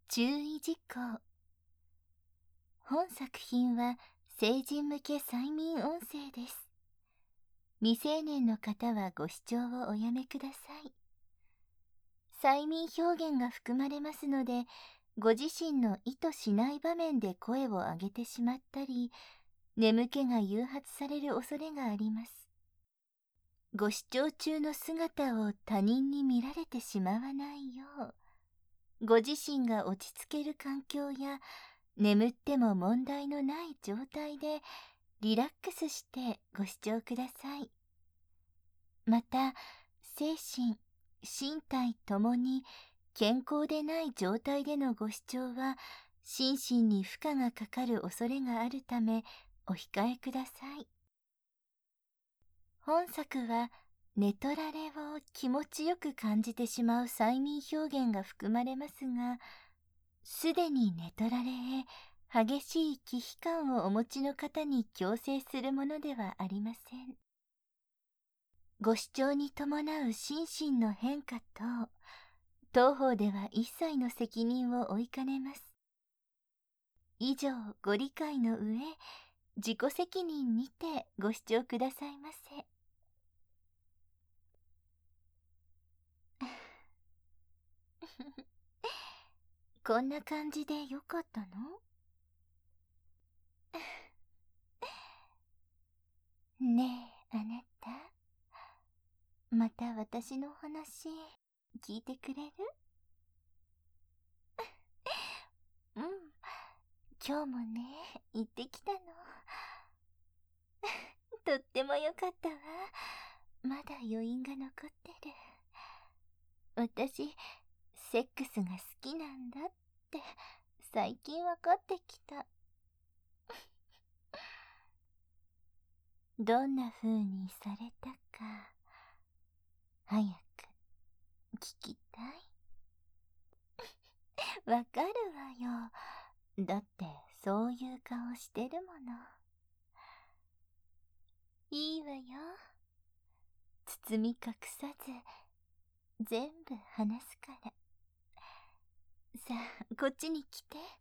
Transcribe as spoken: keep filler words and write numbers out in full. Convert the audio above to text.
注意事項。本作品は成人向け催眠音声です。未成年の方はご視聴をおやめください。催眠表現が含まれますので、ご自身の意図しない場面で声を上げてしまったり、眠気が誘発される恐れがあります。ご視聴中の姿を他人に見られてしまわないよう、ご自身が落ち着ける環境や眠っても問題のない状態でリラックスしてご視聴ください。また、精神、身体ともに健康でない状態でのご視聴は心身に負荷がかかる恐れがあるためお控えください。本作は寝取られを気持ちよく感じてしまう催眠表現が含まれますが、すでに寝取られへ激しい忌避感をお持ちの方に強制するものではありません。ご視聴に伴う心身の変化等、当方では一切の責任を負いかねます。以上ご理解の上、自己責任にてご視聴くださいませ。こんな感じでよかったの？ねえ、あなた。また私の話、聞いてくれる？うん。今日もね、行ってきたの。とってもよかったわ。まだ余韻が残ってる。私、セックスが好きなんだって最近分かってきた。どんな風にされたか、早く聞きたい？わかるわよ。だってそういう顔してるもの。いいわよ。包み隠さず全部話すから。さあ、こっちに来て。